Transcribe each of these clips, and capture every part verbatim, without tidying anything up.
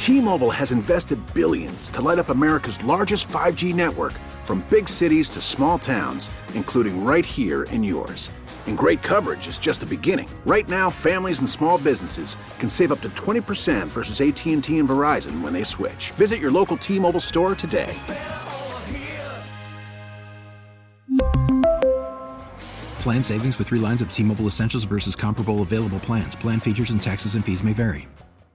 T-Mobile has invested billions to light up America's largest five G network, from big cities to small towns, including right here in yours. And great coverage is just the beginning. Right now, families and small businesses can save up to twenty percent versus A T and T and Verizon when they switch. Visit your local T-Mobile store today. Plan savings with three lines of T-Mobile Essentials versus comparable available plans. Plan features and taxes and fees may vary.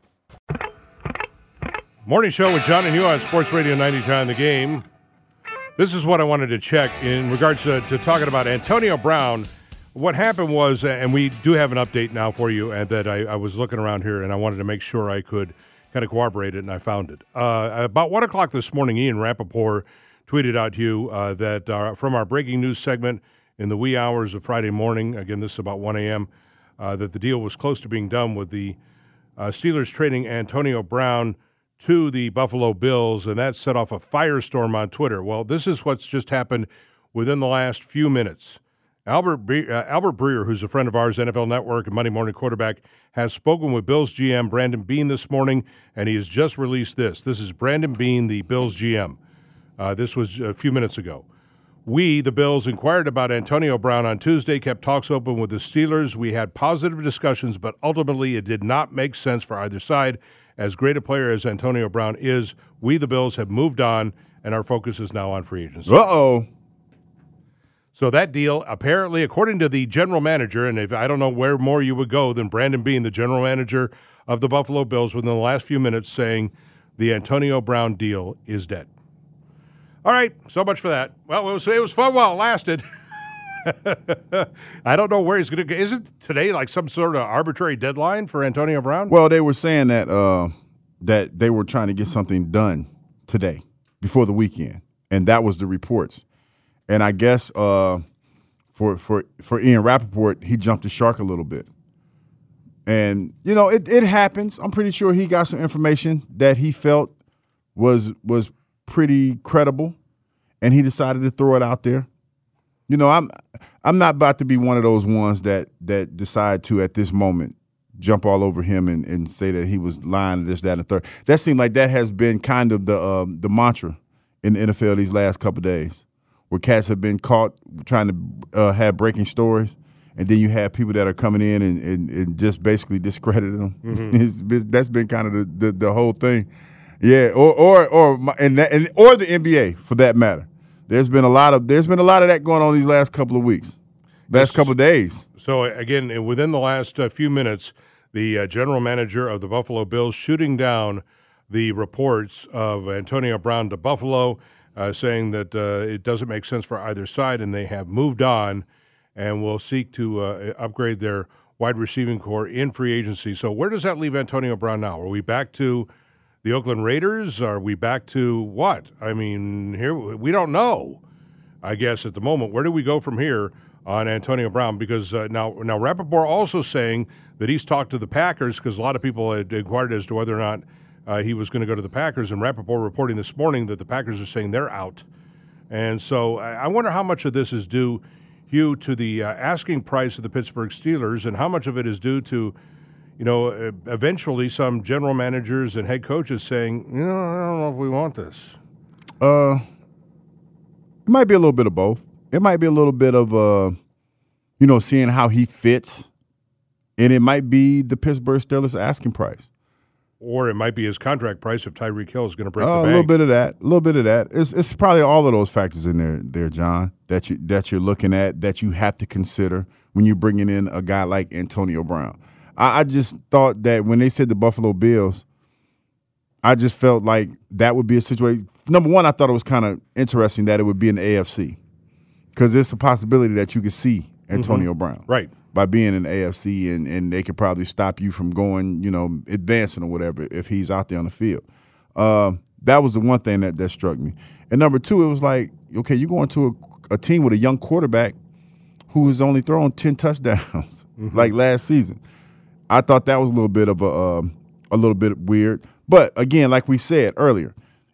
Morning show with John and you on Sports Radio ninety-nine The Game. This is what I wanted to check in regards to, to talking about Antonio Brown. What happened was, and we do have an update now for you, and that I, I was looking around here, and I wanted to make sure I could kind of corroborate it, and I found it. Uh, about one o'clock this morning, Ian Rappaport tweeted out to you uh, that uh, from our breaking news segment in the wee hours of Friday morning, again, this is about one a.m., uh, that the deal was close to being done with the uh, Steelers trading Antonio Brown to the Buffalo Bills, and that set off a firestorm on Twitter. Well, this is what's just happened within the last few minutes. Albert Bre- uh, Albert Breer, who's a friend of ours, N F L Network and Monday Morning Quarterback, has spoken with Bills G M Brandon Beane this morning, and he has just released this. This is Brandon Beane, the Bills G M. Uh, this was a few minutes ago. We, the Bills, inquired about Antonio Brown on Tuesday, kept talks open with the Steelers. We had positive discussions, but ultimately it did not make sense for either side. As great a player as Antonio Brown is, we, the Bills, have moved on, and our focus is now on free agency. Uh-oh. So that deal, apparently, according to the general manager, and if I don't know where more you would go than Brandon Beane, the general manager of the Buffalo Bills, within the last few minutes saying the Antonio Brown deal is dead. All right, so much for that. Well, it was, it was fun while it lasted. I don't know where he's going to go. Is it today like some sort of arbitrary deadline for Antonio Brown? Well, they were saying that uh, that they were trying to get something done today before the weekend, and that was the reports. And I guess uh, for for for Ian Rappaport, he jumped the shark a little bit. And, you know, it, it happens. I'm pretty sure he got some information that he felt was was pretty credible, and he decided to throw it out there. You know, I'm I'm not about to be one of those ones that that decide to, at this moment, jump all over him and, and say that he was lying, this, that, and the third. That seemed like that has been kind of the uh, the mantra in the N F L these last couple of days, where cats have been caught trying to uh, have breaking stories, and then you have people that are coming in and, and, and just basically discrediting them. Mm-hmm. It's been, that's been kind of the, the, the whole thing. Yeah, or or or and, that, and or the N B A for that matter. There's been a lot of there's been a lot of that going on these last couple of weeks, last yes. couple of days. So again, within the last uh, few minutes, the uh, general manager of the Buffalo Bills shooting down the reports of Antonio Brown to Buffalo, uh, saying that uh, it doesn't make sense for either side, and they have moved on, and will seek to uh, upgrade their wide receiving core in free agency. So where does that leave Antonio Brown now? Are we back to the Oakland Raiders? Are we back to what? I mean, here we don't know, I guess, at the moment. Where do we go from here on Antonio Brown? Because uh, now, now Rappaport also saying that he's talked to the Packers, because a lot of people had inquired as to whether or not uh, he was going to go to the Packers, and Rappaport reporting this morning that the Packers are saying they're out. And so I wonder how much of this is due, Hugh, to the uh, asking price of the Pittsburgh Steelers, and how much of it is due to, you know, eventually some general managers and head coaches saying, you know, I don't know if we want this. Uh, it might be a little bit of both. It might be a little bit of, uh, you know, seeing how he fits, and it might be the Pittsburgh Steelers asking price. Or it might be his contract price if Tyreek Hill is going to break uh, the bank. A little bit of that. A little bit of that. It's it's probably all of those factors in there, there, John, that you that you're looking at, that you have to consider when you're bringing in a guy like Antonio Brown. I just thought that when they said the Buffalo Bills, I just felt like that would be a situation. Number one, I thought it was kind of interesting that it would be in the A F C, because it's a possibility that you could see Antonio mm-hmm. Brown right by being in the A F C, and, and they could probably stop you from going, you know, advancing or whatever if he's out there on the field. Uh, that was the one thing that, that struck me. And number two, it was like, okay, you're going to a, a team with a young quarterback who has only thrown ten touchdowns mm-hmm. like last season. I thought that was a little bit of a uh, a little bit weird, but again, like we said earlier,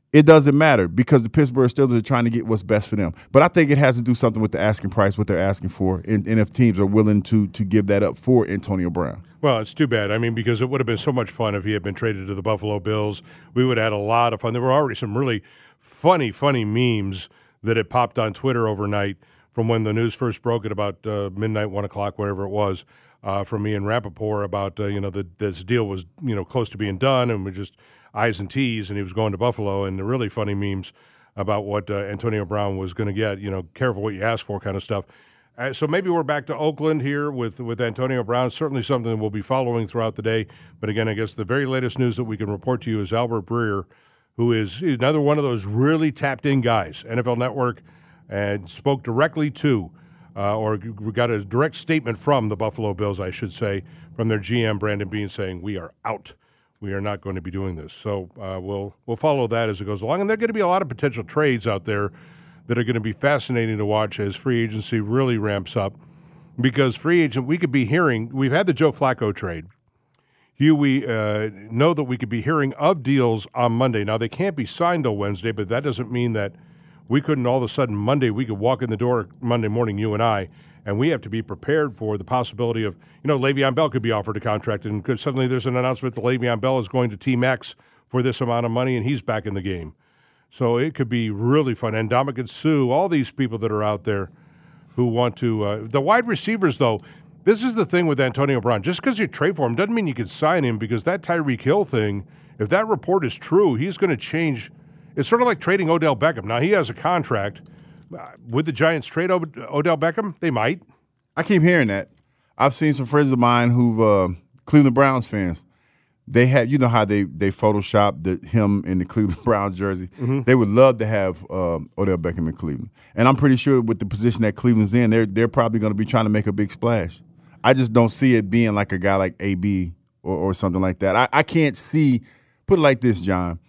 it doesn't matter because the Pittsburgh Steelers are trying to get what's best for them. But I think it has to do something with the asking price, what they're asking for, and, and if teams are willing to to give that up for Antonio Brown. Well, it's too bad. I mean, because it would have been so much fun if he had been traded to the Buffalo Bills. We would have had a lot of fun. There were already some really funny, funny memes that had popped on Twitter overnight from when the news first broke at about uh, midnight, one o'clock, whatever it was, uh, from Ian Rappaport about, uh, you know, that this deal was, you know, close to being done and we're just I's and T's and he was going to Buffalo, and the really funny memes about what uh, Antonio Brown was going to get, you know, careful what you ask for kind of stuff. Uh, so maybe we're back to Oakland here with, with Antonio Brown. Certainly something that we'll be following throughout the day. But again, I guess the very latest news that we can report to you is Albert Breer, who is another one of those really tapped-in guys. N F L Network and spoke directly to, uh, or got a direct statement from the Buffalo Bills, I should say, from their G M, Brandon Beane, saying, we are out. We are not going to be doing this. So uh, we'll we'll follow that as it goes along. And there are going to be a lot of potential trades out there that are going to be fascinating to watch as free agency really ramps up. Because free agent, we could be hearing, we've had the Joe Flacco trade. Hugh, we uh, know that we could be hearing of deals on Monday. Now, they can't be signed till Wednesday, but that doesn't mean that we couldn't all of a sudden Monday, we could walk in the door Monday morning, you and I, and we have to be prepared for the possibility of, you know, Le'Veon Bell could be offered a contract, and could, suddenly there's an announcement that Le'Veon Bell is going to Team X for this amount of money, and he's back in the game. So it could be really fun. And Ndamukong Suh, all these people that are out there who want to uh, – the wide receivers, though, this is the thing with Antonio Brown. Just because you trade for him doesn't mean you can sign him, because that Tyreek Hill thing, if that report is true, he's going to change – it's sort of like trading Odell Beckham. Now, he has a contract. Uh, would the Giants trade o- Odell Beckham? They might. I keep hearing that. I've seen some friends of mine who've uh, Cleveland Browns fans. They had, you know how they they photoshopped the, him in the Cleveland Browns jersey. Mm-hmm. They would love to have um, Odell Beckham in Cleveland, and I'm pretty sure with the position that Cleveland's in, they're they're probably going to be trying to make a big splash. I just don't see it being like a guy like A B or, or something like that. I, I can't see. Put it like this, John.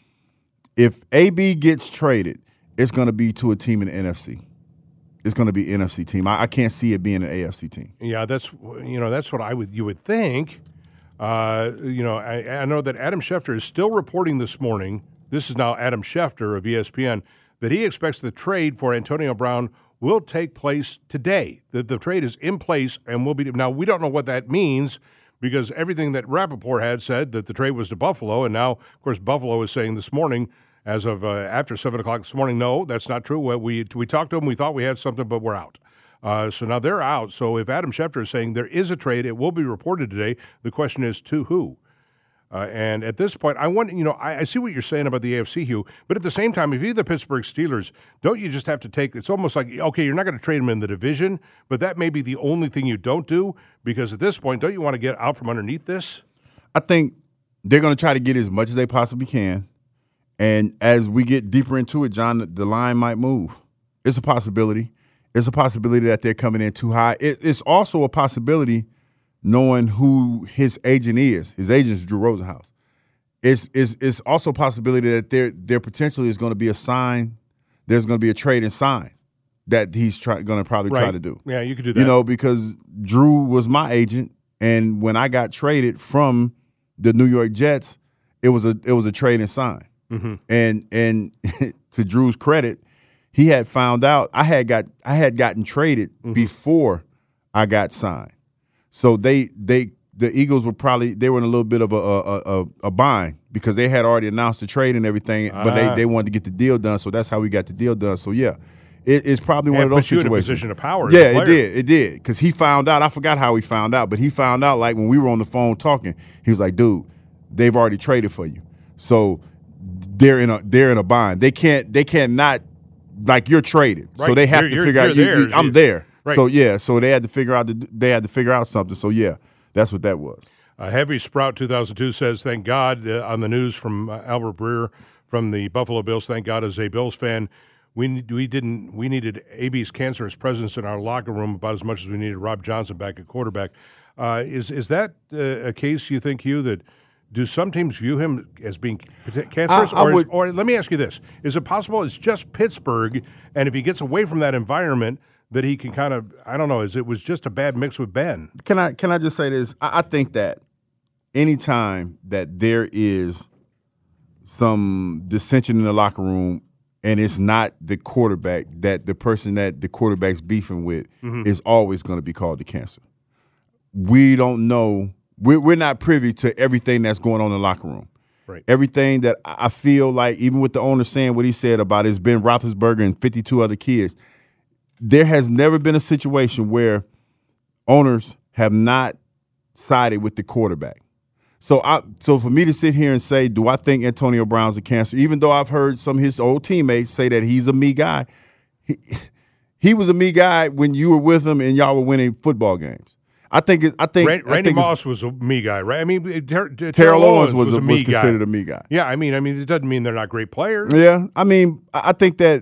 If A B gets traded, it's going to be to a team in the N F C. It's going to be an N F C team. I, I can't see it being an A F C team. Yeah, that's you know that's what I would you would think. Uh, you know, I, I know that Adam Schefter is still reporting this morning. This is now Adam Schefter of E S P N, that he expects the trade for Antonio Brown will take place today. That the trade is in place and will be. Now we don't know what that means, because everything that Rappaport had said that the trade was to Buffalo, and now of course Buffalo is saying this morning, as of uh, after seven o'clock this morning, no, that's not true. We we talked to them, we thought we had something, but we're out. Uh, so now they're out. So if Adam Schefter is saying there is a trade, it will be reported today. The question is to who? Uh, and at this point, I want you know I, I see what you're saying about the A F C, Hugh, but at the same time, if you're the Pittsburgh Steelers, don't you just have to take? It's almost like, okay, you're not going to trade them in the division, but that may be the only thing you don't do, because at this point, don't you want to get out from underneath this? I think they're going to try to get as much as they possibly can. And as we get deeper into it, John, the line might move. It's a possibility. It's a possibility that they're coming in too high. It, it's also a possibility knowing who his agent is. His agent is Drew Rosenhaus. It's, it's, it's also a possibility that there, there potentially is going to be a sign, there's going to be a trade and sign that he's try, going to probably right. try to do. Yeah, you could do that. You know, because Drew was my agent, and when I got traded from the New York Jets, it was a it was a trade and sign. Mm-hmm. And and to Drew's credit, he had found out I had got I had gotten traded mm-hmm. before I got signed. So they they the Eagles were probably they were in a little bit of a a, a, a bind, because they had already announced the trade and everything, ah. but they, they wanted to get the deal done. So that's how we got the deal done. So yeah, it, it's probably one and of those put you situations. In a position of power. Yeah, it did. It did, because he found out. I forgot how he found out, but he found out like when we were on the phone talking. He was like, "Dude, they've already traded for you." So they're in a they're in a bind. They can't they can't not like you're traded. Right. So they have you're, to figure you're out. You, you, I'm there. Right. So yeah. So they had to figure out. The, they had to figure out something. So yeah, that's what that was. Uh, Heavy Sprout two thousand two says, "Thank God," uh, on the news from uh, Albert Breer from the Buffalo Bills. Thank God, as a Bills fan, we we didn't we needed A B's cancerous presence in our locker room about as much as we needed Rob Johnson back at quarterback. Uh, is is that uh, a case you think, Hugh, that? Do some teams view him as being cancerous? I, I or, would, is, or let me ask you this. Is it possible it's just Pittsburgh, and if he gets away from that environment, that he can kind of, I don't know, is it was just a bad mix with Ben? Can I can I just say this? I, I think that anytime that there is some dissension in the locker room, and it's not the quarterback, that the person that the quarterback's beefing with mm-hmm. is always going to be called the cancer. We don't know. We're, we're not privy to everything that's going on in the locker room. Right. Everything that I feel like, even with the owner saying what he said about his Ben Roethlisberger and fifty-two other kids, there has never been a situation where owners have not sided with the quarterback. So I, so for me to sit here and say, do I think Antonio Brown's a cancer, even though I've heard some of his old teammates say that he's a me guy, he, he was a me guy when you were with him and y'all were winning football games. I think it, I think Randy I think Moss was a me guy, right? I mean, Ter- Ter- Terrell Owens was, was, a, a, me was considered guy. a me guy. Yeah, I mean, I mean, it doesn't mean they're not great players. Yeah, I mean, I think that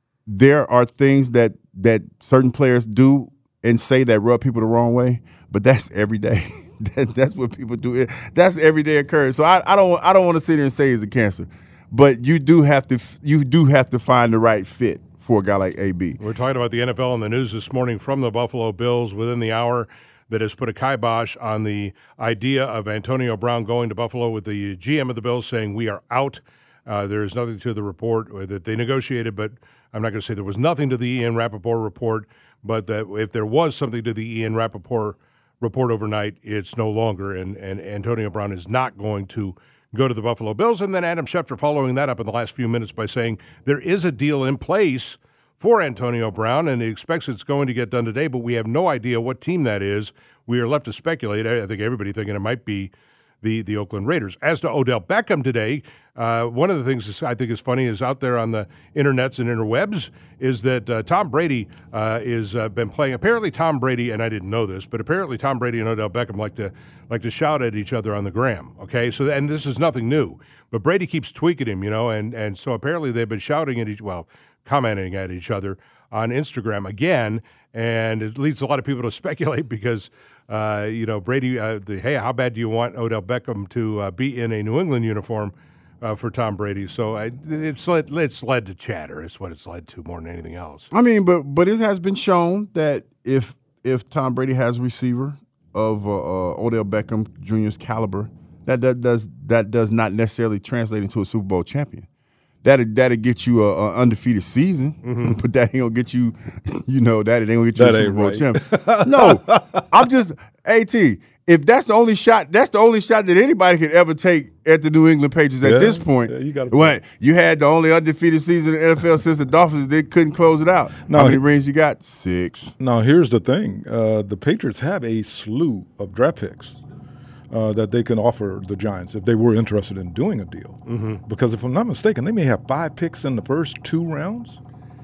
there are things that that certain players do and say that rub people the wrong way, but that's every day. that, that's what people do. That's everyday occurrence. So I, I don't I don't want to sit here and say it's a cancer, but you do have to you do have to find the right fit for a guy like A B. We're talking about the N F L in the news this morning from the Buffalo Bills within the hour that has put a kibosh on the idea of Antonio Brown going to Buffalo, with the G M of the Bills saying we are out. Uh, there is nothing to the report that they negotiated, but I'm not going to say there was nothing to the Ian Rappaport report, but that if there was something to the Ian Rappaport report overnight, it's no longer, and, and Antonio Brown is not going to go to the Buffalo Bills. And then Adam Schefter following that up in the last few minutes by saying there is a deal in place for Antonio Brown, and he expects it's going to get done today, but we have no idea what team that is. We are left to speculate. I think everybody thinking it might be the, the Oakland Raiders. As to Odell Beckham today, uh, one of the things I think is funny is out there on the internets and interwebs is that uh, Tom Brady uh, is uh, been playing. Apparently Tom Brady, and I didn't know this, but apparently Tom Brady and Odell Beckham like to like to shout at each other on the gram. Okay, so and this is nothing new, but Brady keeps tweaking him, you know, and and so apparently they've been shouting at each well. commenting at each other on Instagram again, and it leads a lot of people to speculate because, uh, you know, Brady, uh, the, hey, how bad do you want Odell Beckham to uh, be in a New England uniform uh, for Tom Brady? So I, it's led, it's led to chatter. It's what it's led to more than anything else. I mean, but but it has been shown that if if Tom Brady has a receiver of uh, uh, Odell Beckham Junior's caliber, that that does that does not necessarily translate into a Super Bowl champion. That'll, that'll get you a, a undefeated season, mm-hmm. but that ain't gonna get you, you know, that ain't gonna get you that a Super Bowl right. champion. No, I'm just AT. If that's the only shot, that's the only shot that anybody could ever take at the New England Patriots at yeah, this point. Yeah, you got what you had the only undefeated season in the N F L since the Dolphins. They couldn't close it out. No, How many rings you got? Six. Now here's the thing: uh, the Patriots have a slew of draft picks. Uh, that they can offer the Giants if they were interested in doing a deal. Mm-hmm. Because if I'm not mistaken, they may have five picks in the first two rounds.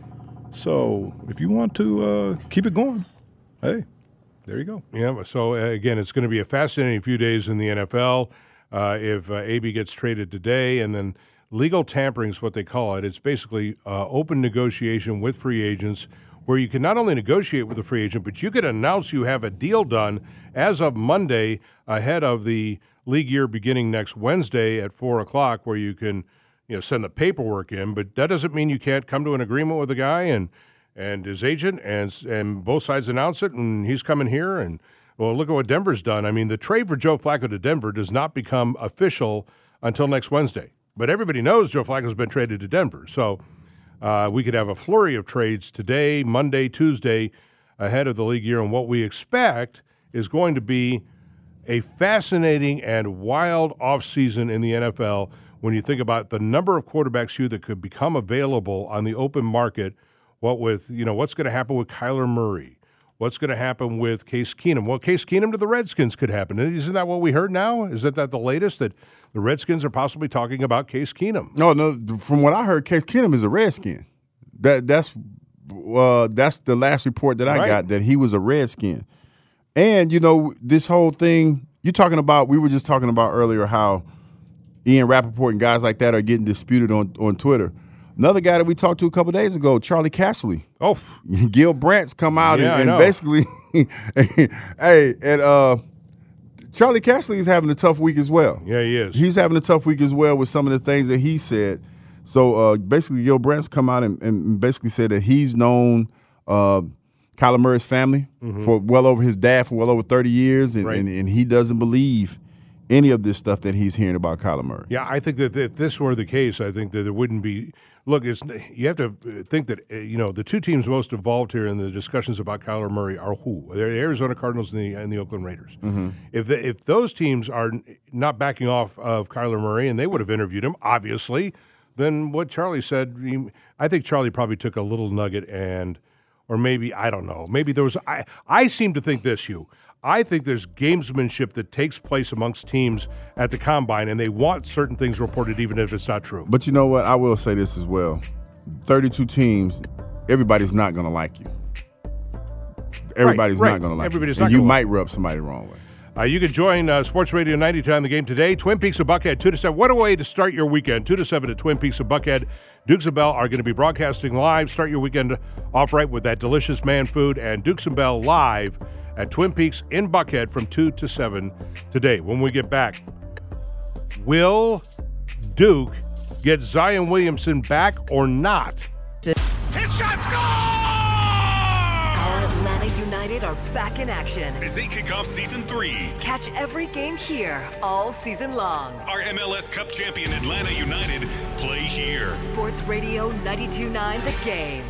So if you want to uh, keep it going, hey, there you go. Yeah, so uh, again, it's going to be a fascinating few days in the N F L. Uh, if uh, A B gets traded today, and then legal tampering is what they call it. It's basically uh, open negotiation with free agents where you can not only negotiate with a free agent, but you can announce you have a deal done as of Monday ahead of the league year beginning next Wednesday at four o'clock, where you can, you know, send the paperwork in. But that doesn't mean you can't come to an agreement with the guy and and his agent, and and both sides announce it, and he's coming here. And, well, look at what Denver's done. I mean, the trade for Joe Flacco to Denver does not become official until next Wednesday. But everybody knows Joe Flacco's been traded to Denver. So uh, we could have a flurry of trades today, Monday, Tuesday, ahead of the league year. And what we expect is going to be a fascinating and wild offseason in the N F L when you think about the number of quarterbacks you that could become available on the open market. What with, you know, what's going to happen with Kyler Murray? What's going to happen with Case Keenum? Well, Case Keenum to the Redskins could happen. Isn't that what we heard now? Isn't that the latest, that the Redskins are possibly talking about Case Keenum? No, no. From what I heard, Case Keenum is a Redskin. That that's uh, that's the last report that I right. got, that he was a Redskin. And, you know, this whole thing, you're talking about, we were just talking about earlier how Ian Rappaport and guys like that are getting disputed on, on Twitter. Another guy that we talked to a couple days ago, Charlie Casserly. Oh. Gil Brandt's come out yeah, and, and basically, hey, and uh, Charlie Casserly is having a tough week as well. Yeah, he is. He's having a tough week as well with some of the things that he said. So uh, basically, Gil Brandt's come out and, and basically said that he's known uh, Kyler Murray's family mm-hmm. for well over his dad for well over thirty years, and, right. and, and he doesn't believe any of this stuff that he's hearing about Kyler Murray. Yeah, I think that if this were the case, I think that there wouldn't be. Look, it's you have to think that uh, you know the two teams most involved here in the discussions about Kyler Murray are who? They're the Arizona Cardinals and the and the Oakland Raiders. Mm-hmm. If the, if those teams are not backing off of Kyler Murray, and they would have interviewed him, obviously, then what Charlie said, he, I think Charlie probably took a little nugget and, or maybe I don't know, maybe there was. I I seem to think this, Hugh. I think there's gamesmanship that takes place amongst teams at the Combine, and they want certain things reported even if it's not true. But you know what? I will say this as well. thirty-two teams, everybody's not going to like you. Everybody's right, right. not going to like Everybody's you. Not And you gonna might like. rub somebody the wrong way. Uh, you can join uh, Sports Radio ninety-two on the game today. Twin Peaks of Buckhead, two to seven. What a way to start your weekend. two to seven at Twin Peaks of Buckhead. Dukes and Bell are going to be broadcasting live. Start your weekend off right with that delicious man food. And Dukes and Bell live at Twin Peaks in Buckhead from two to seven today. When we get back, will Duke get Zion Williamson back or not? Hit shot, score! Our Atlanta United are back in action as they kick off season three. Catch every game here all season long. Our M L S Cup champion Atlanta United play here. Sports Radio ninety-two point nine The Game.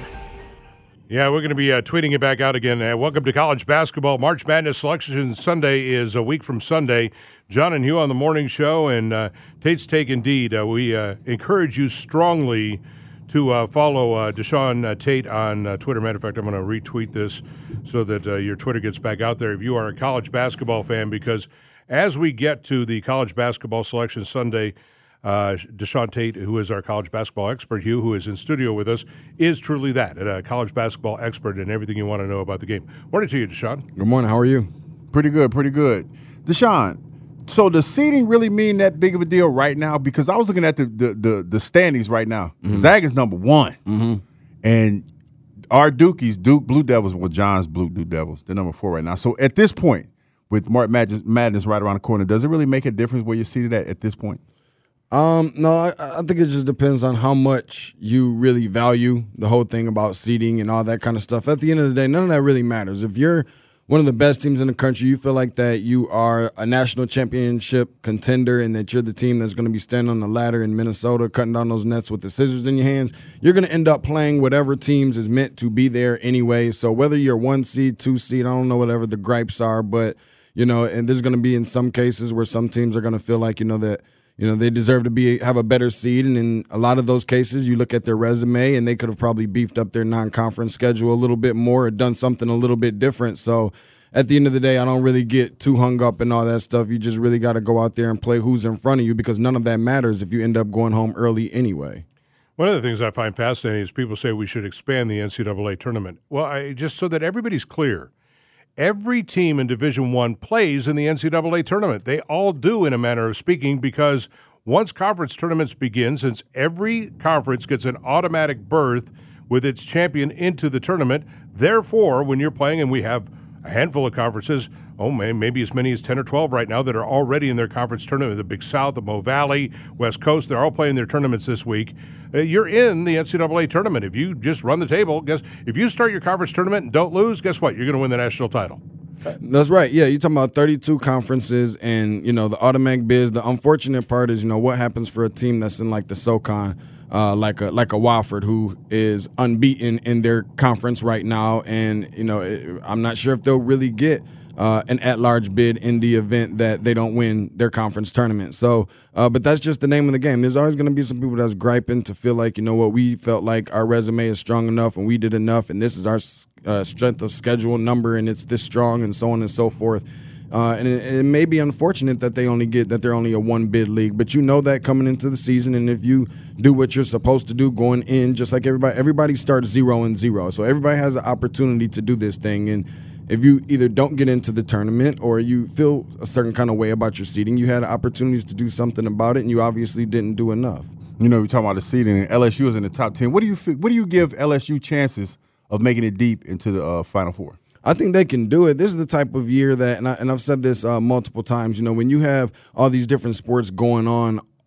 Yeah, we're going to be uh, tweeting it back out again. Uh, welcome to college basketball. March Madness Selection Sunday is a week from Sunday. John and Hugh on the morning show, and uh, Tate's Take Indeed. Uh, we uh, encourage you strongly to uh, follow uh, Deshaun uh, Tate on uh, Twitter. Matter of fact, I'm going to retweet this so that uh, your Twitter gets back out there if you are a college basketball fan, because as we get to the college basketball Selection Sunday, Uh, Deshaun Tate, who is our college basketball expert, Hugh, who is in studio with us, is truly that, a college basketball expert and everything you want to know about the game. Morning to you, Deshaun. Good morning. How are you? Pretty good, pretty good. Deshaun, so does seeding really mean that big of a deal right now? Because I was looking at the the, the, the standings right now. Mm-hmm. Zag is number one. Mm-hmm. And our Dukies, Duke Blue Devils, well, John's Blue Blue Devils, they're number four right now. So at this point, with March Madness right around the corner, does it really make a difference where you're seated at at this point? Um, no, I, I think it just depends on how much you really value the whole thing about seeding and all that kind of stuff. At the end of the day, none of that really matters. If you're one of the best teams in the country, you feel like that you are a national championship contender and that you're the team that's going to be standing on the ladder in Minnesota, cutting down those nets with the scissors in your hands, you're going to end up playing whatever teams is meant to be there anyway. So whether you're one seed, two seed, I don't know whatever the gripes are, but, you know, and there's going to be in some cases where some teams are going to feel like, you know, that, you know, they deserve to be have a better seed, and in a lot of those cases, you look at their resume, and they could have probably beefed up their non-conference schedule a little bit more or done something a little bit different. So at the end of the day, I don't really get too hung up in all that stuff. You just really got to go out there and play who's in front of you, because none of that matters if you end up going home early anyway. One of the things I find fascinating is people say we should expand the N C double A tournament. Well, I, just so that everybody's clear, every team in Division One plays in the N C double A tournament. They all do, in a manner of speaking, because once conference tournaments begin, since every conference gets an automatic berth with its champion into the tournament, therefore, when you're playing, and we have a handful of conferences, oh man, maybe as many as ten or twelve right now that are already in their conference tournament, the Big South, the Mo Valley, West Coast, they're all playing their tournaments this week. Uh, you're in the N C double A tournament. If you just run the table, guess if you start your conference tournament and don't lose, guess what? You're going to win the national title. That's right. Yeah, you're talking about thirty-two conferences and, you know, the automatic bids. The unfortunate part is, you know, what happens for a team that's in, like, the SoCon, uh, like a like a Wofford, who is unbeaten in their conference right now. And, you know, it, I'm not sure if they'll really get uh, an at-large bid in the event that they don't win their conference tournament. So, uh, but that's just the name of the game. There's always going to be some people that's griping to feel like, you know what, we felt like our resume is strong enough and we did enough, and this is our uh, strength of schedule number, and it's this strong, and so on and so forth. Uh, and it, it may be unfortunate that they only get that they're only a one bid league, but you know that coming into the season, and if you do what you're supposed to do going in, just like everybody, everybody starts zero and zero, so everybody has an opportunity to do this thing. And if you either don't get into the tournament or you feel a certain kind of way about your seeding, you had opportunities to do something about it, and you obviously didn't do enough. You know, we're talking about the seeding, and L S U is in the top ten. What do you what do you give L S U chances of making it deep into the uh, Final Four? I think they can do it. This is the type of year that, and, I, and I've said this uh, multiple times, you know, when you have all these different sports going on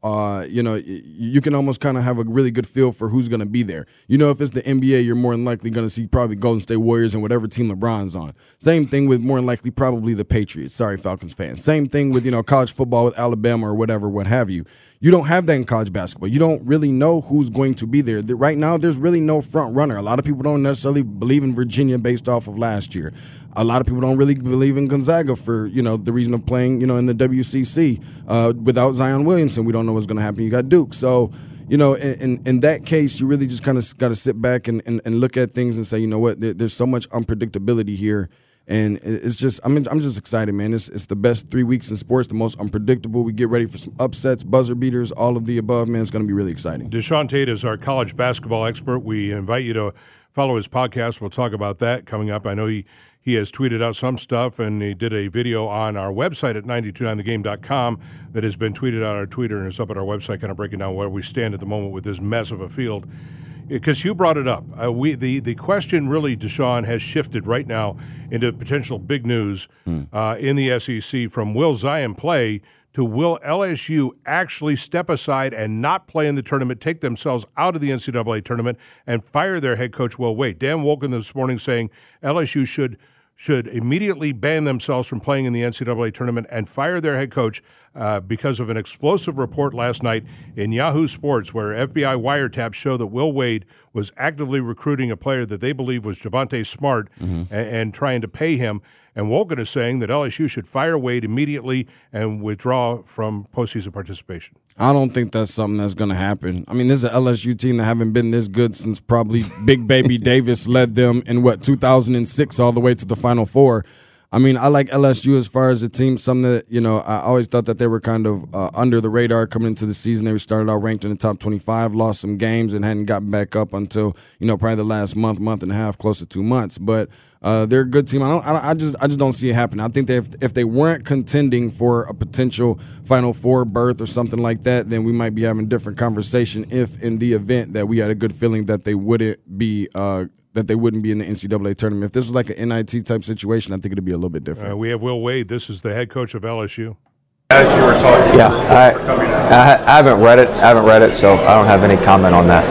uh, you know, you can almost kind of have a really good feel for who's going to be there. You know, if it's the N B A, you're more than likely going to see probably Golden State Warriors and whatever team LeBron's on. Same thing with more than likely probably the Patriots. Sorry, Falcons fans. Same thing with, you know, college football with Alabama or whatever, what have you. You don't have that in college basketball. You don't really know who's going to be there. Right now, there's really no front runner. A lot of people don't necessarily believe in Virginia based off of last year. A lot of people don't really believe in Gonzaga for, you know, the reason of playing, you know, in the W C C. Uh, without Zion Williamson, we don't know what's going to happen. You got Duke. So, you know, in, in, in that case, you really just kind of got to sit back and, and, and look at things and say, you know what, there, there's so much unpredictability here. And it's just, I'm I'm just excited, man. It's it's the best three weeks in sports, the most unpredictable. We get ready for some upsets, buzzer beaters, all of the above, man. It's going to be really exciting. Deshaun Tate is our college basketball expert. We invite you to follow his podcast. We'll talk about that coming up. I know he, he has tweeted out some stuff, and he did a video on our website at nine two nine the game dot com that has been tweeted out our Twitter and is up at our website, kind of breaking down where we stand at the moment with this mess of a field. Because you brought it up, uh, we the, the question really, Deshaun, has shifted right now into potential big news mm. uh, in the S E C from will Zion play to will L S U actually step aside and not play in the tournament, take themselves out of the N C double A tournament, and fire their head coach, Will Wade. Dan Wolken this morning saying L S U should should immediately ban themselves from playing in the N C double A tournament and fire their head coach uh, because of an explosive report last night in Yahoo Sports where F B I wiretaps show that Will Wade was actively recruiting a player that they believe was Javonte Smart mm-hmm. and, and trying to pay him. And Wolken is saying that L S U should fire Wade immediately and withdraw from postseason participation. I don't think that's something that's going to happen. I mean, this is an L S U team that haven't been this good since probably Big Baby Davis led them in, what, two thousand six all the way to the Final Four. I mean, I like L S U as far as a team. Something that, you know, I always thought that they were kind of uh, under the radar coming into the season. They started out ranked in the top twenty-five, lost some games, and hadn't gotten back up until, you know, probably the last month, month and a half, close to two months. But uh, they're a good team. I don't. I, I just. I just don't see it happening. I think that if, if they weren't contending for a potential Final Four berth or something like that, then we might be having a different conversation. If in the event that we had a good feeling that they wouldn't be. Uh, that they wouldn't be in the N C double A tournament. If this was like an N I T type situation, I think it would be a little bit different. Uh, we have Will Wade. This is the head coach of L S U. As you were talking, yeah, I, I, I haven't read it. I haven't read it, so I don't have any comment on that.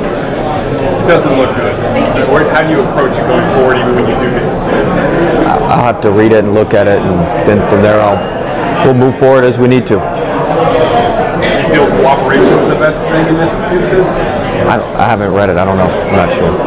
It doesn't look good. How do you approach it going forward, even when you do get to see it? I'll have to read it and look at it, and then from there, I'll we'll move forward as we need to. You feel cooperation is the best thing in this instance? I, I haven't read it. I don't know. I'm not sure.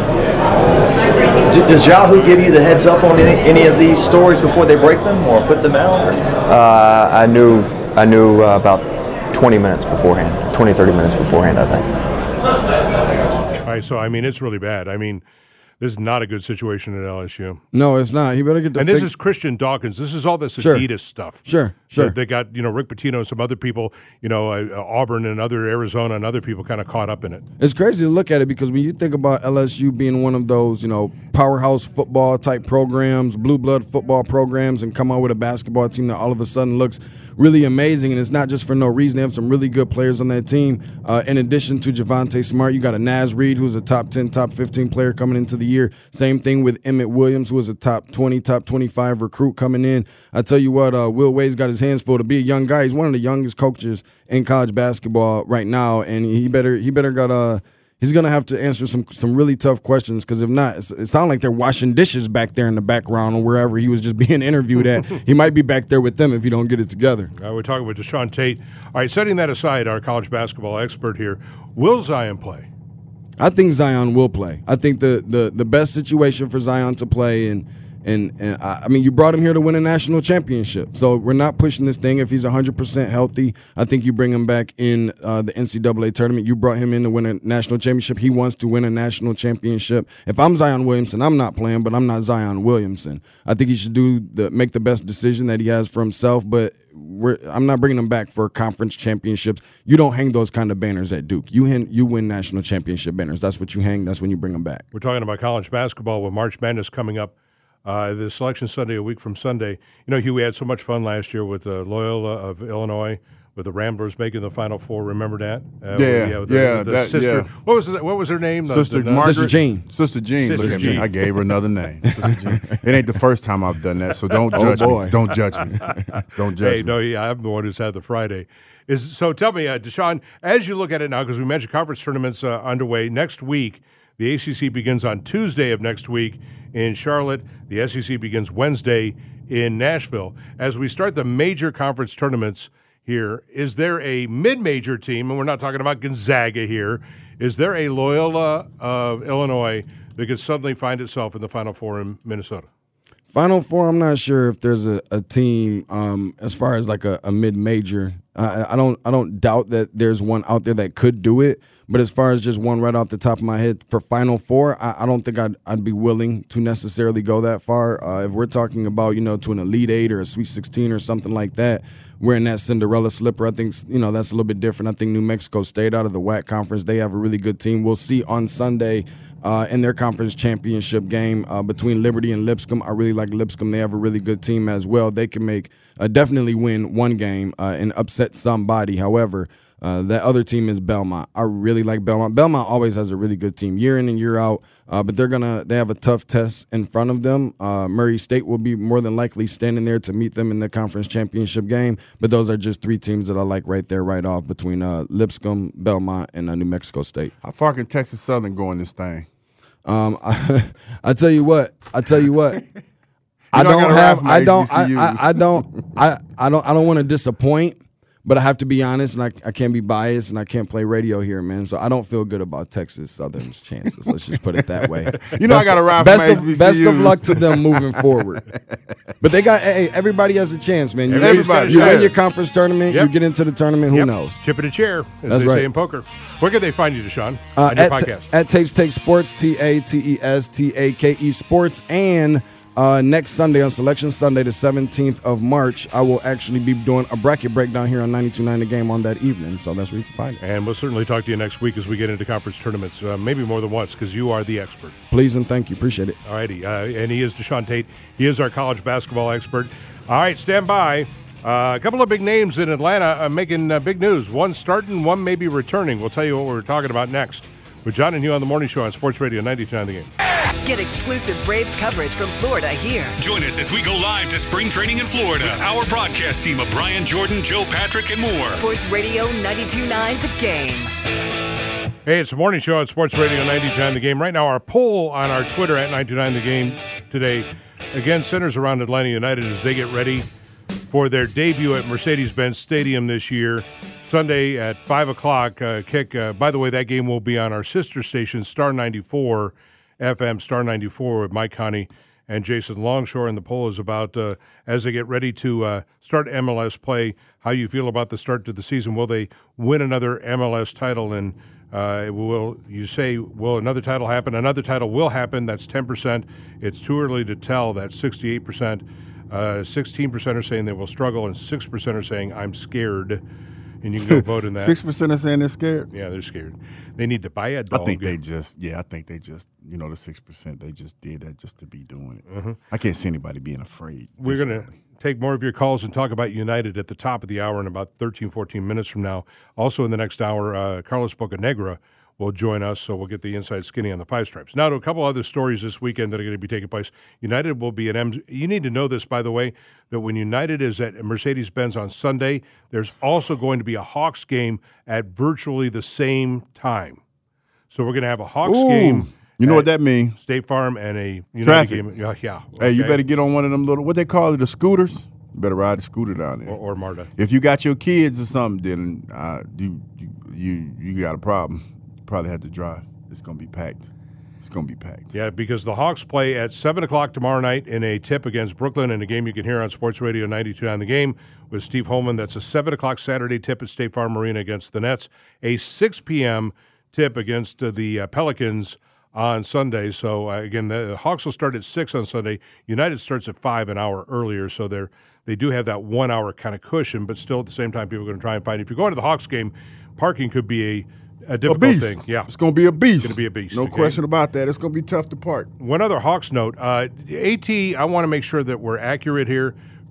Does Yahoo give you the heads up on any, any of these stories before they break them or put them out? Uh, I knew I knew uh, about twenty minutes beforehand, twenty, thirty minutes beforehand, I think. All right, so, I mean, it's really bad. I mean, this is not a good situation at L S U. No, it's not. He better get the And this fig- is Christian Dawkins. This is all this Sure. Adidas stuff. Sure, sure. They got, you know, Rick Pitino and some other people, you know, uh, Auburn and other Arizona and other people kind of caught up in it. It's crazy to look at it because when you think about L S U being one of those, you know, powerhouse football type programs, blue blood football programs, and come out with a basketball team that all of a sudden looks really amazing, and it's not just for no reason. They have some really good players on that team. Uh, in addition to Javonte Smart, you got a Naz Reid, who's a top ten, top fifteen player coming into the year. Same thing with Emmett Williams, who was a top twenty, top twenty-five recruit coming in. I tell you what, uh, Will Wade's got his hands full to be a young guy. He's one of the youngest coaches in college basketball right now, and he better he better got a. He's going to have to answer some some really tough questions because if not, it's, it sounds like they're washing dishes back there in the background or wherever he was just being interviewed at. He might be back there with them if you don't get it together. Uh, we're talking with Deshaun Tate. All right, setting that aside, our college basketball expert here, will Zion play? I think Zion will play. I think the the, the best situation for Zion to play and And, and I, I mean, you brought him here to win a national championship. So we're not pushing this thing. If he's one hundred percent healthy, I think you bring him back in uh, the N C double A tournament. You brought him in to win a national championship. He wants to win a national championship. If I'm Zion Williamson, I'm not playing, but I'm not Zion Williamson. I think he should do the make the best decision that he has for himself, but we're, I'm not bringing him back for conference championships. You don't hang those kind of banners at Duke. You, hang, you win national championship banners. That's what you hang. That's when you bring them back. We're talking about college basketball with March Madness coming up. Uh, the Selection Sunday, a week from Sunday. You know, Hugh, we had so much fun last year with uh, Loyola of Illinois with the Ramblers making the Final Four. Remember that? Uh, yeah, yeah. With the, yeah, with the that, sister. yeah. What was the, what was her name? Sister the, the, Margaret. Sister Jean. Sister Jean. Sister Look at Jean. me. I gave her another name. Sister Jean. It ain't the first time I've done that, so don't Oh, judge boy. me. Don't judge me. Don't judge Hey, me. no, yeah, I'm the one who's had the Friday. Is so. Tell me, uh, Deshaun, as you look at it now, because we mentioned conference tournaments uh, underway next week. The A C C begins on Tuesday of next week in Charlotte. The S E C begins Wednesday in Nashville. As we start the major conference tournaments here, is there a mid-major team, and we're not talking about Gonzaga here, is there a Loyola of Illinois that could suddenly find itself in the Final Four in Minnesota? Final Four, I'm not sure if there's a, a team um, as far as like a, a mid-major. I, I don't I don't doubt that there's one out there that could do it. But as far as just one right off the top of my head for Final Four, I, I don't think I'd, I'd be willing to necessarily go that far. Uh, if we're talking about, you know, to an Elite Eight or a Sweet sixteen or something like that, we're in that Cinderella slipper. I think, you know, that's a little bit different. I think New Mexico State out of the W A C conference, they have a really good team. We'll see on Sunday uh, in their conference championship game uh, between Liberty and Lipscomb. I really like Lipscomb. They have a really good team as well. They can make uh, definitely win one game uh, and upset somebody. However, Uh, that other team is Belmont. I really like Belmont. Belmont always has a really good team year in and year out, uh, but they're gonna they have a tough test in front of them. Uh, Murray State will be more than likely standing there to meet them in the conference championship game. But those are just three teams that I like right there, right off between uh, Lipscomb, Belmont, and uh, New Mexico State. How far can Texas Southern go in this thing? Um, I, I tell you what. I tell you what. I know I don't gotta have. rap my I don't. I, H B C Us. I, I don't. I, I don't. I don't want to disappoint. But I have to be honest, and I, I can't be biased, and I can't play radio here, man. So I don't feel good about Texas Southern's chances. Let's just put it that way. You know, best I got to of, rap best my of, H B C Us. best of luck to them moving forward. But they got, hey, everybody has a chance, man. You, Everybody's you got a win your chance. conference tournament, Yep. you get into the tournament, who Yep. knows? Chip in a chair, as That's they right. say in poker. Where can they find you, Deshaun? Uh, on your at, podcast? at Tates Take Sports, T A T E S T A K E Sports, and uh, next Sunday on Selection Sunday, the seventeenth of March, I will actually be doing a bracket breakdown here on ninety-two point nine The Game on that evening, so that's where you can find it. And we'll certainly talk to you next week as we get into conference tournaments, uh, maybe more than once, because you are the expert. Please and thank you. Appreciate it. All righty. Uh, and he is Deshaun Tate. He is our college basketball expert. All right, stand by. Uh, a couple of big names in Atlanta uh, making uh, big news. One starting, one maybe returning. We'll tell you what we're talking about next with John and Hugh on the Morning Show on Sports Radio ninety-two point nine The Game. Get exclusive Braves coverage from Florida here. Join us as we go live to spring training in Florida with our broadcast team of Brian Jordan, Joe Patrick, and more. Sports Radio ninety-two point nine The Game. Hey, it's the Morning Show on Sports Radio ninety-two point nine The Game. Right now, our poll on our Twitter at ninety-two point nine The Game today, again, centers around Atlanta United as they get ready for their debut at Mercedes-Benz Stadium this year. Sunday at five o'clock uh, kick. Uh, by the way, that game will be on our sister station, Star ninety-four F M, Star ninety-four with Mike Connie and Jason Longshore. And the poll is about, uh, as they get ready to uh, start M L S play, how you feel about the start to the season. Will they win another M L S title? And uh, will you say, will another title happen? Another title will happen. That's ten percent. It's too early to tell. That's sixty-eight percent. Uh, sixteen percent are saying they will struggle, and six percent are saying, I'm scared. And you can go vote in that. Six percent are saying they're scared. Yeah, they're scared. They need to buy a dog. I think they just, yeah, I think they just, you know, the six percent, they just did that just to be doing it. Mhm. I can't see anybody being afraid. We're going to take more of your calls and talk about United at the top of the hour in about thirteen, fourteen minutes from now. Also in the next hour, uh, Carlos Bocanegra will join us, so we'll get the inside skinny on the Five Stripes. Now to a couple other stories this weekend that are going to be taking place. United will be at M. You need to know this, by the way, that when United is at Mercedes-Benz on Sunday, there's also going to be a Hawks game at virtually the same time. So we're going to have a Hawks Ooh, game. You know at what that means? State Farm and a United Traffic. game. Yeah, yeah. Hey, you okay. better get on one of them little, what they call it, the scooters. You better ride the scooter down there. Or, or Marta. If you got your kids or something, then uh, you, you you you got a problem. You probably have to drive. It's going to be packed. It's going to be packed. Yeah, because the Hawks play at seven o'clock tomorrow night in a tip against Brooklyn, in a game you can hear on Sports Radio ninety-two point nine The Game with Steve Holman. That's a seven o'clock Saturday tip at State Farm Arena against the Nets. A six p.m. tip against uh, the uh, Pelicans on Sunday. So, uh, again, the, the Hawks will start at six on Sunday. United starts at five, an hour earlier, so they're they do have that one-hour kind of cushion, but still at the same time people are going to try and find. If you're going to the Hawks game, parking could be a A difficult a beast. thing, yeah. It's going to be a beast. It's going to be a beast. No okay? question about that. It's going to be tough to park. One other Hawks note. Uh, AT, I want to make sure that we're accurate here.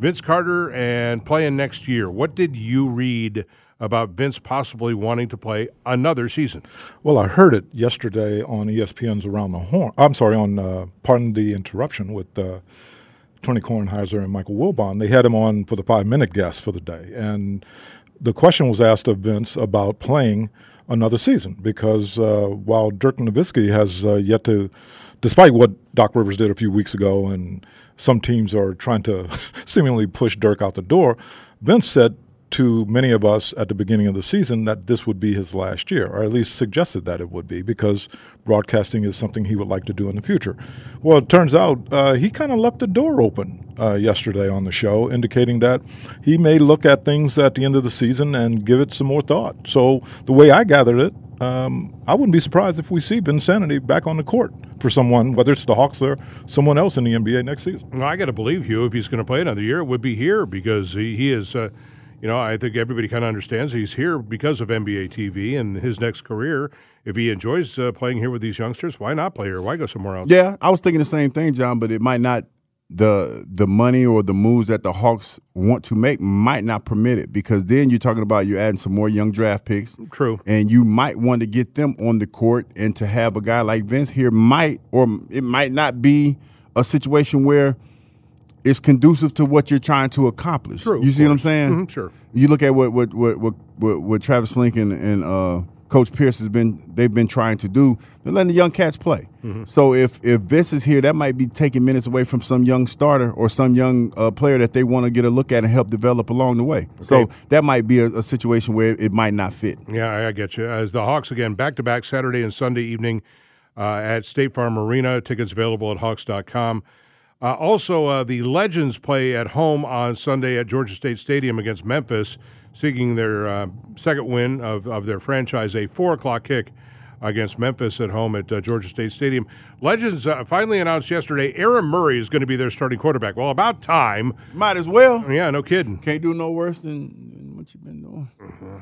Vince Carter and playing next year. What did you read about Vince possibly wanting to play another season? Well, I heard it yesterday on E S P N's Around the Horn. I'm sorry, on uh, pardon the interruption with uh, Tony Kornheiser and Michael Wilbon. They had him on for the five-minute guest for the day, and the question was asked of Vince about playing another season because uh, while Dirk Nowitzki has uh, yet to, despite what Doc Rivers did a few weeks ago, and some teams are trying to seemingly push Dirk out the door, Vince said to many of us at the beginning of the season that this would be his last year, or at least suggested that it would be, because broadcasting is something he would like to do in the future. Well, it turns out uh, he kind of left the door open uh, yesterday on the show, indicating that he may look at things at the end of the season and give it some more thought. So the way I gathered it, um, I wouldn't be surprised if we see Vinsanity back on the court for someone, whether it's the Hawks or someone else in the N B A next season. Well, I got to believe you. If he's going to play another year, it would be here because he, he is uh, – You know, I think everybody kind of understands he's here because of N B A T V and his next career. If he enjoys uh, playing here with these youngsters, why not play here? Why go somewhere else? Yeah, I was thinking the same thing, John, but it might not the the money or the moves that the Hawks want to make might not permit it because then you're talking about you adding some more young draft picks. True. And you might want to get them on the court, and to have a guy like Vince here might or it might not be a situation where it's conducive to what you're trying to accomplish. True, you see what I'm saying? Mm-hmm, sure. You look at what what what what, what, what Travis Lincoln and uh, Coach Pierce has been they've been trying to do. They're letting the young cats play. Mm-hmm. So if if Vince is here, that might be taking minutes away from some young starter or some young uh, player that they want to get a look at and help develop along the way. Okay. So that might be a, a situation where it might not fit. Yeah, I get you. As the Hawks again back to back Saturday and Sunday evening uh, at State Farm Arena. Tickets available at hawks dot com. Uh, also, uh, the Legends play at home on Sunday at Georgia State Stadium against Memphis, seeking their uh, second win of, of their franchise, a four o'clock kick against Memphis at home at uh, Georgia State Stadium. Legends uh, finally announced yesterday Aaron Murray is going to be their starting quarterback. Well, about time. Might as well. Yeah, no kidding. Can't do no worse than what you've been doing. Mm-hmm.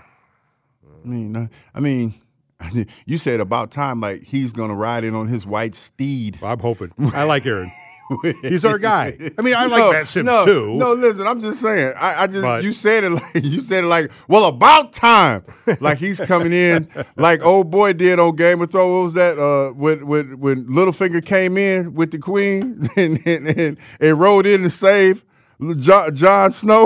I mean, uh, I mean, you said about time like he's going to ride in on his white steed. Well, I'm hoping. I like Aaron. He's our guy. I mean, I like no, Matt Sims no, too. No, listen, I'm just saying. I, I just But, you said it like you said it like, well, about time. Like he's coming in like old boy did on Game of Thrones. What was that? Uh, when when when Littlefinger came in with the Queen and and, and, and rode in to save John, John Snow.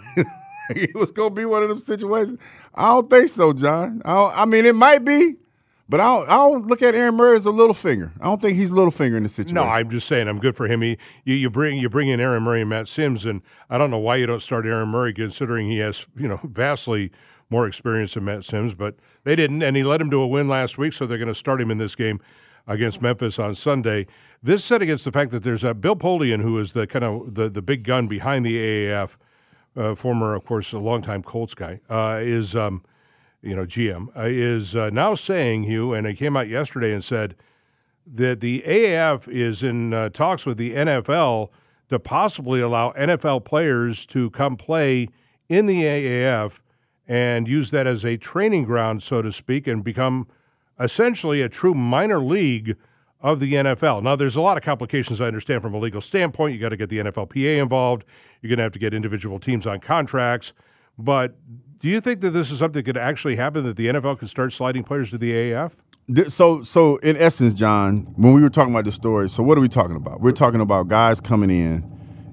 It was gonna be one of them situations. I don't think so, John. I, don't, I mean, it might be. But I don't, I don't look at Aaron Murray as a little finger. I don't think he's a little finger in this situation. No, I'm just saying I'm good for him. He, you, you bring you bring in Aaron Murray and Matt Sims, and I don't know why you don't start Aaron Murray considering he has you know vastly more experience than Matt Sims, but they didn't, and he led him to a win last week, so they're going to start him in this game against Memphis on Sunday. This set against the fact that there's a Bill Polian, who is the kind of the, the big gun behind the A A F, uh, former, of course, a longtime Colts guy, uh, is um, – you know, G M, uh, is uh, now saying, Hugh, and he came out yesterday and said that the A A F is in uh, talks with the N F L to possibly allow N F L players to come play in the A A F and use that as a training ground, so to speak, and become essentially a true minor league of the N F L. Now, there's a lot of complications, I understand, from a legal standpoint. You got to get the N F L P A involved. You're going to have to get individual teams on contracts. But do you think that this is something that could actually happen, that the N F L can start sliding players to the A A F? So, so in essence, John, when we were talking about the story, so what are we talking about? We're talking about guys coming in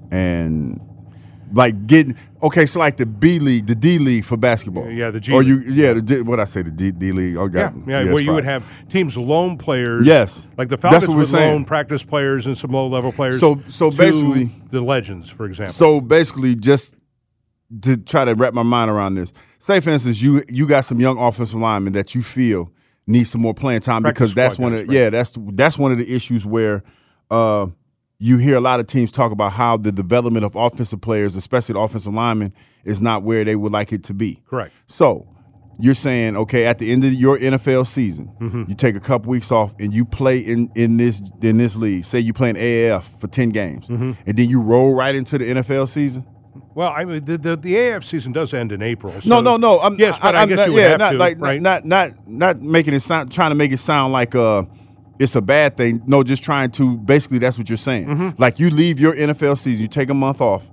and like getting okay. So like the B League, the D League for basketball. Yeah, the G. Or you, yeah, the what I say, the D, D League. Oh, yeah, God. yeah. Yes, where you fine. would have teams loan players. Yes, like the Falcons would loan practice players and some low level players. So, so to basically, the Legends, for example. So basically, just to try to wrap my mind around this. Say, for instance, you you got some young offensive linemen that you feel need some more playing time Practice because that's squad one guys, of right. yeah that's that's one of the issues where uh, you hear a lot of teams talk about how the development of offensive players, especially the offensive linemen, is not where they would like it to be. Correct. So you're saying, okay, at the end of your N F L season, mm-hmm. you take a couple weeks off and you play in, in this in this league. Say you play in A A F for ten games, mm-hmm. and then you roll right into the N F L season. Well, I mean, the, the the A A F season does end in April. So no, no, no. I'm, yes, but I, I'm guess not, you would yeah, have not to, like right? not not not making it sound, trying to make it sound like uh, it's a bad thing. No, just trying to basically that's what you're saying. Mm-hmm. Like you leave your N F L season, you take a month off, right?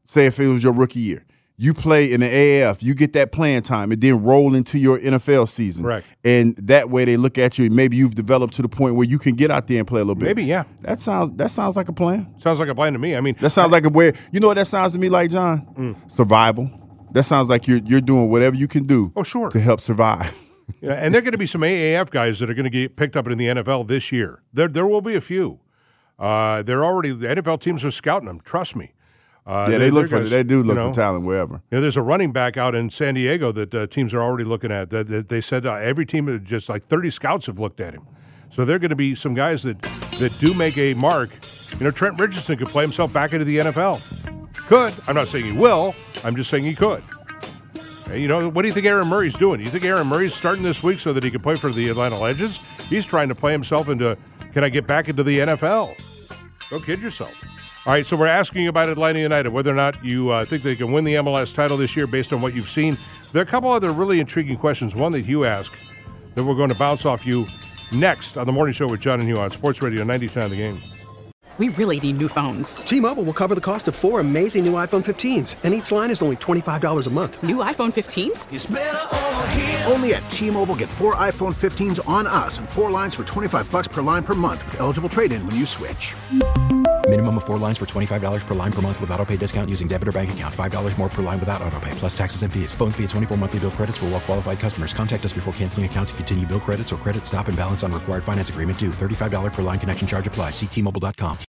say if it was your rookie year, you play in the A A F, you get that playing time, and then roll into your N F L season. Right. And that way they look at you, and maybe you've developed to the point where you can get out there and play a little bit. Maybe, yeah. That sounds that sounds like a plan. Sounds like a plan to me. I mean, that sounds I, like a way. You know what that sounds to me like, John? Mm. Survival. That sounds like you're you're doing whatever you can do. Oh, sure. To help survive. Yeah, and there are going to be some A A F guys that are going to get picked up in the N F L this year. There, there will be a few. Uh, they're already the N F L teams are scouting them. Trust me. Uh, yeah, they look for guys, they do look you know, for talent wherever. You know, there's a running back out in San Diego that uh, teams are already looking at. That, that they said uh, every team, just like thirty scouts have looked at him. So there are going to be some guys that that do make a mark. You know, Trent Richardson could play himself back into the N F L. Could. I'm not saying he will. I'm just saying he could. You know, what do you think Aaron Murray's doing? Do you think Aaron Murray's starting this week so that he can play for the Atlanta Legends? He's trying to play himself into, can I get back into the N F L? Go kid yourself. All right, so we're asking about Atlanta United, whether or not you uh, think they can win the M L S title this year based on what you've seen. There are a couple other really intriguing questions, one that you asked that we're going to bounce off you next on The Morning Show with John and Hugh on Sports Radio ninety-two point nine The Game. We really need new phones. T-Mobile will cover the cost of four amazing new iPhone fifteens, and each line is only twenty-five dollars a month. New iPhone fifteens? It's better over here. Only at T-Mobile, get four iPhone fifteens on us and four lines for twenty-five dollars per line per month with eligible trade-in when you switch. Minimum of four lines for twenty-five dollars per line per month with autopay discount using debit or bank account. five dollars more per line without autopay, plus taxes and fees. Phone fee at twenty-four monthly bill credits for well-qualified customers. Contact us before canceling account to continue bill credits or credit stop and balance on required finance agreement due. thirty-five dollars per line connection charge applies. See T Mobile dot com.